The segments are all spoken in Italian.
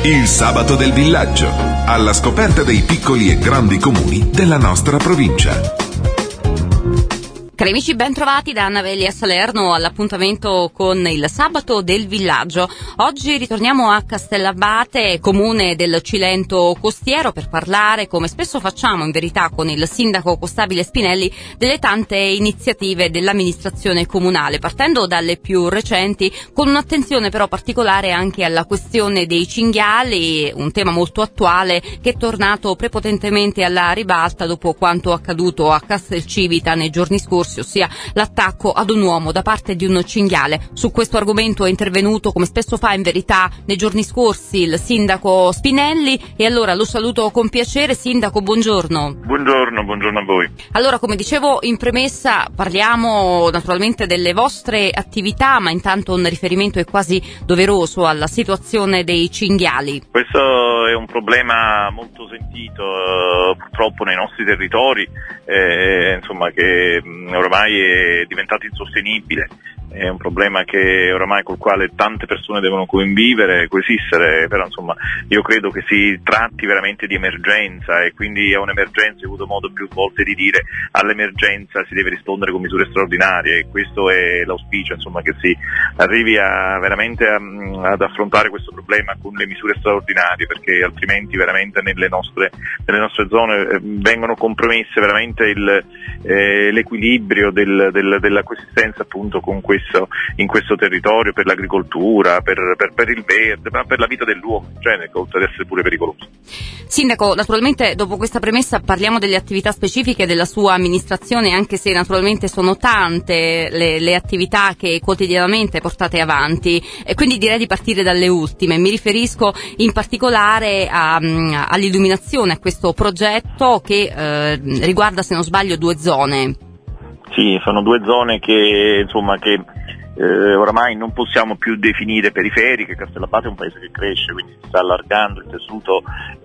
Il sabato del villaggio, alla scoperta dei piccoli e grandi comuni della nostra provincia. Cari amici, ben trovati da Anna Veli a Salerno all'appuntamento con il sabato del villaggio. Oggi ritorniamo a Castellabate, comune del Cilento costiero, per parlare, come spesso facciamo in verità con il sindaco Costabile Spinelli, delle tante iniziative dell'amministrazione comunale, partendo dalle più recenti, con un'attenzione però particolare anche alla questione dei cinghiali, un tema molto attuale che è tornato prepotentemente alla ribalta dopo quanto accaduto a Castelcivita nei giorni scorsi, ossia l'attacco ad un uomo da parte di un cinghiale. Su questo argomento è intervenuto, come spesso fa in verità nei giorni scorsi, il sindaco Spinelli, e allora lo saluto con piacere. Sindaco, buongiorno. Buongiorno a voi. Allora, come dicevo in premessa, parliamo naturalmente delle vostre attività, ma intanto un riferimento è quasi doveroso alla situazione dei cinghiali. Questo è un problema molto sentito purtroppo nei nostri territori, che ormai è diventato insostenibile. È un problema che oramai col quale tante persone devono coesistere, però io credo che si tratti veramente di emergenza, e quindi è un'emergenza, ho avuto modo più volte di dire, all'emergenza si deve rispondere con misure straordinarie, e questo è l'auspicio, che si arrivi veramente ad affrontare questo problema con le misure straordinarie, perché altrimenti veramente nelle nostre zone vengono compromesse veramente l'equilibrio della coesistenza appunto in questo territorio, per l'agricoltura, per il verde, ma per la vita dell'uomo in genere, oltre ad essere pure pericoloso. Sindaco, naturalmente dopo questa premessa parliamo delle attività specifiche della sua amministrazione, anche se naturalmente sono tante le attività che quotidianamente portate avanti, e quindi direi di partire dalle ultime. Mi riferisco in particolare all'illuminazione, a questo progetto che riguarda, se non sbaglio, 2 zone. Sì, sono 2 zone che oramai non possiamo più definire periferiche. Castellabate è un paese che cresce, quindi si sta allargando il tessuto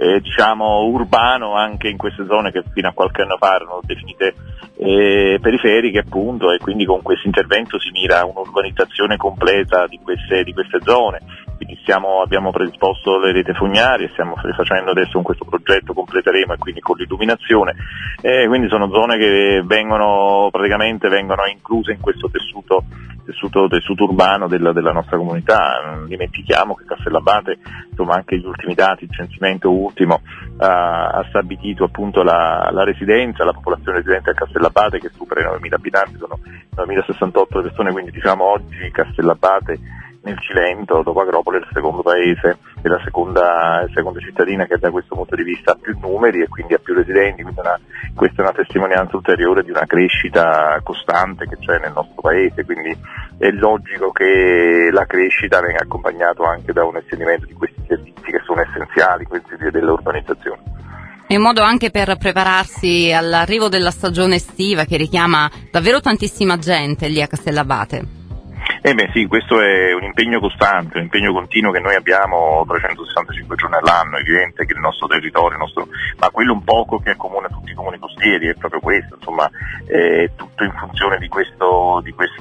urbano anche in queste zone che fino a qualche anno fa erano definite periferiche appunto, e quindi con questo intervento si mira a un'urbanizzazione completa di queste zone. Quindi abbiamo predisposto le rete fognarie, stiamo facendo adesso con questo progetto, completeremo, e quindi con l'illuminazione, quindi sono zone che vengono incluse in questo tessuto urbano della nostra comunità. Non dimentichiamo che Castellabate, anche gli ultimi dati, il censimento ultimo ha stabilito appunto la popolazione residente a Castellabate, che supera i 9.000 abitanti, sono 9.068 persone, quindi oggi Castellabate nel Cilento, dopo Agropoli, è il secondo paese e la seconda cittadina che da questo punto di vista ha più numeri e quindi ha più residenti, quindi questa è una testimonianza ulteriore di una crescita costante che c'è nel nostro paese, quindi è logico che la crescita venga accompagnato anche da un estendimento di questi servizi che sono essenziali, questi dell'urbanizzazione. È un modo anche per prepararsi all'arrivo della stagione estiva, che richiama davvero tantissima gente lì a Castellabate. Sì, questo è un impegno costante, un impegno continuo che noi abbiamo 365 giorni all'anno. È evidente che il nostro territorio, ma quello un poco che accomuna tutti i comuni costieri, è proprio questo, è tutto in funzione di questo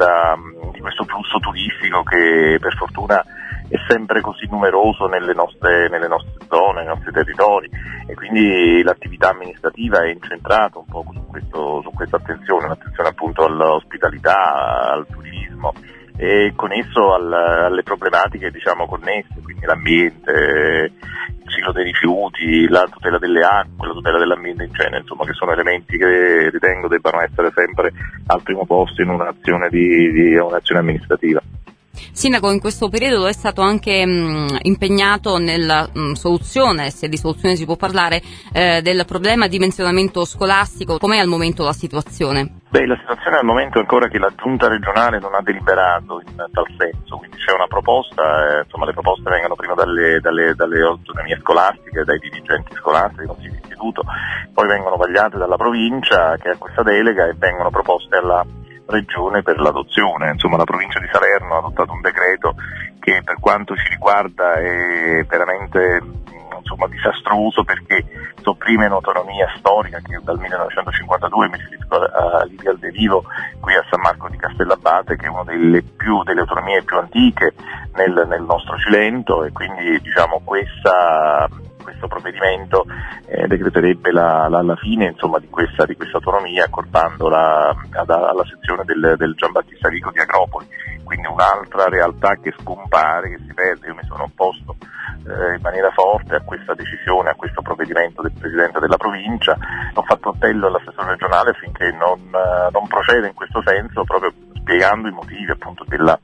flusso turistico che per fortuna è sempre così numeroso nelle nostre zone, nei nostri territori, e quindi l'attività amministrativa è incentrata un po' su questa attenzione, un'attenzione appunto all'ospitalità, al turismo, e con esso alle problematiche connesse, quindi l'ambiente, il ciclo dei rifiuti, la tutela delle acque, la tutela dell'ambiente in genere, che sono elementi che ritengo debbano essere sempre al primo posto in un'azione un'azione amministrativa. Sindaco, in questo periodo è stato anche impegnato nella soluzione, se di soluzione si può parlare, del problema di dimensionamento scolastico. Com'è al momento la situazione? La situazione al momento è ancora che la giunta regionale non ha deliberato in tal senso, quindi c'è una proposta, le proposte vengono prima dalle autonomie scolastiche, dai dirigenti scolastici, dai consigli di istituto, poi vengono vagliate dalla provincia che ha questa delega e vengono proposte alla regione per l'adozione. La provincia di Salerno ha adottato un decreto che per quanto ci riguarda è veramente disastroso, perché esprime un'autonomia storica che dal 1952, mi riferisco a Livia Aldevivo qui a San Marco di Castellabate, che è una delle autonomie più antiche nel nostro Cilento, e quindi diciamo questo provvedimento decreterebbe la fine, insomma, di questa autonomia, accorpandola alla sezione del Giambattista Vico di Agropoli, quindi un'altra realtà che scompare, che si perde. Io mi sono opposto in maniera forte a questa decisione, a questo provvedimento del Presidente della provincia. Ho fatto appello all'assessore regionale affinché non proceda in questo senso, proprio spiegando i motivi appunto della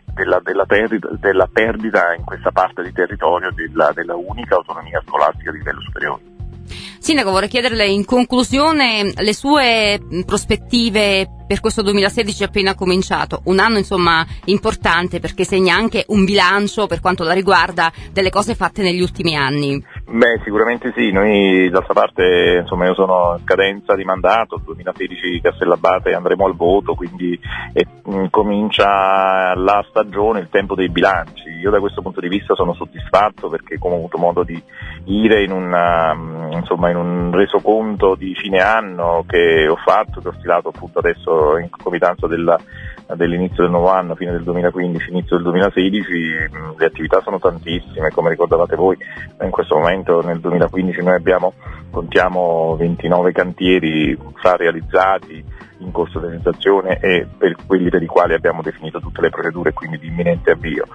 perdita in questa parte di territorio della unica autonomia scolastica di livello superiore. Sindaco, vorrei chiederle in conclusione le sue prospettive per questo 2016 appena cominciato, un anno insomma importante perché segna anche un bilancio per quanto la riguarda delle cose fatte negli ultimi anni. Beh, sicuramente sì, noi d'altra parte, insomma, io sono in scadenza di mandato, 2016 Castellabate andremo al voto, quindi comincia la stagione, il tempo dei bilanci. Io da questo punto di vista sono soddisfatto perché come ho avuto modo di dire in un resoconto di fine anno che ho fatto, che ho stilato appunto adesso in concomitanza dell'inizio del nuovo anno, fine del 2015, inizio del 2016, le attività sono tantissime, come ricordavate voi. In questo momento nel 2015 noi contiamo 29 cantieri già realizzati, in corso di realizzazione, e per quelli per i quali abbiamo definito tutte le procedure, quindi di imminente avvio.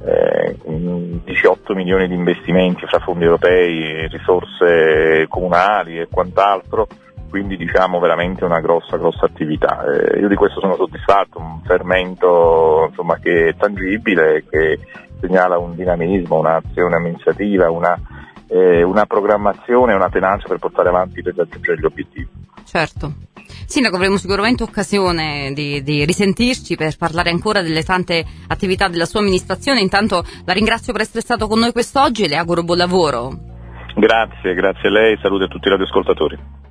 18 milioni di investimenti fra fondi europei, risorse comunali e quant'altro, quindi diciamo veramente una grossa attività. Io di questo sono soddisfatto, un fermento insomma che è tangibile, che segnala un dinamismo, un'azione amministrativa, una programmazione e una tenacia per portare avanti, per raggiungere gli obiettivi. Certo. Sindaco, avremo sicuramente occasione di risentirci per parlare ancora delle tante attività della sua amministrazione. Intanto la ringrazio per essere stato con noi quest'oggi e le auguro buon lavoro. Grazie a lei, saluto a tutti i radioascoltatori.